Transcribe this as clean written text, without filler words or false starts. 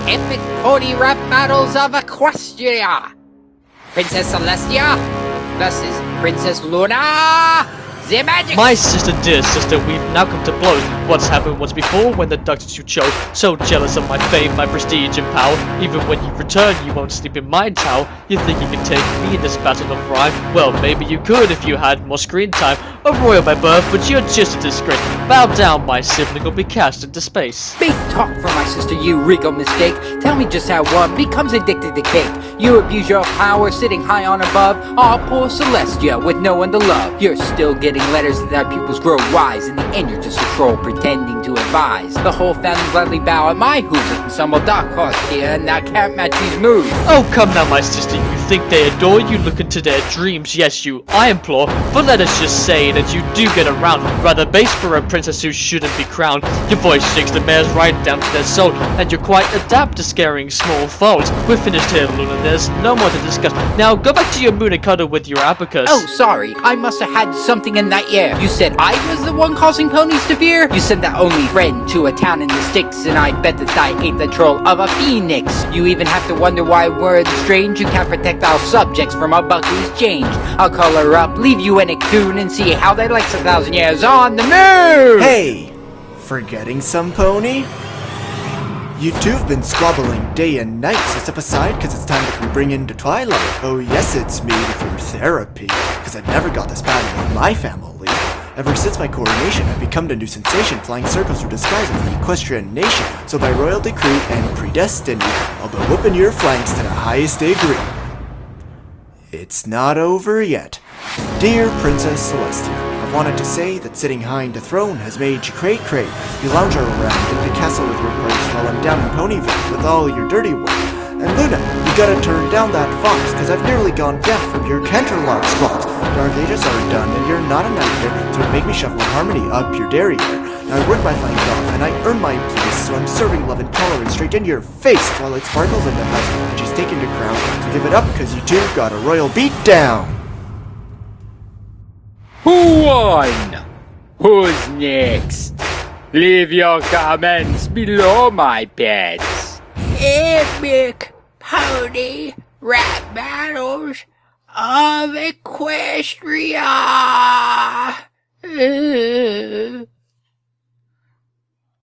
epic pony rap battles of Equestria. Princess Celestia versus Princess Luna. The magic. My sister, dear sister, we've now come to blows. What's happened once before when the ducks you chose. So jealous of my fame, my prestige and power. Even when you return, you won't sleep in my tower. You think you can take me in this battle of rhyme? Well, maybe you could if you had more screen time. A royal by birth, but you're just a disgrace. Bow down, my sibling, or be cast into space. Big talk from my sister, you regal mistake. Tell me just how one becomes addicted to cake. You abuse your power, sitting high on above. Aw, poor Celestia, with no one to love. You're still getting letters that our pupils grow wise. In the end, you're just a troll pretending to advise. The whole family gladly bow at my hooves. And some will dark horse here, and I can't match these moves. Oh, come now, my sister, you think they adore you? Look into their dreams, yes, you, I implore. But let us just say that you do get around. Rather base for a princess who shouldn't be crowned. Your voice shakes the mares right down to their soul, and you're quite adept to scaring small foes. We're finished here, Luna, there's no more to discuss. Now go back to your moon and cuddle with your abacus. Oh, sorry, I must have had something in that air. You said I was the one causing ponies to fear? You sent that only friend to a town in the sticks, and I bet that I ain't the troll of a phoenix. You even have to wonder why words strange. You can't protect our subjects from a buck who's changed. I'll call her up, leave you in a coon, and see how they likes 1,000 years on the moon! Hey! Forgetting some pony? You two've been squabbling day and night, so step aside, cause it's time that we bring in the twilight. Oh yes, it's me with your therapy, cause I never got this bad with my family. Ever since my coronation, I've become the new sensation, flying circles through the skies of the equestrian nation. So by royal decree and predestiny, I'll be whooping your flanks to the highest degree. It's not over yet. Dear Princess Celestia, I've wanted to say that sitting behind the throne has made you cray-cray. You lounge around in the castle with your purse while I'm down in Ponyville with all your dirty work. And Luna, you gotta turn down that fox, cause I've nearly gone deaf from your Canterlot squawks. Dark ages are done and you're not a nightmare, so make me shuffle harmony up your derriere. Now I work my flank off and I earn my place, so I'm serving love and tolerance straight in your face. Twilight sparkles in the house and she's taking your crown, so give it up cause you two got a royal beat down. Who won? Who's next? Leave your comments below, my pets. Epic pony rap battles of Equestria.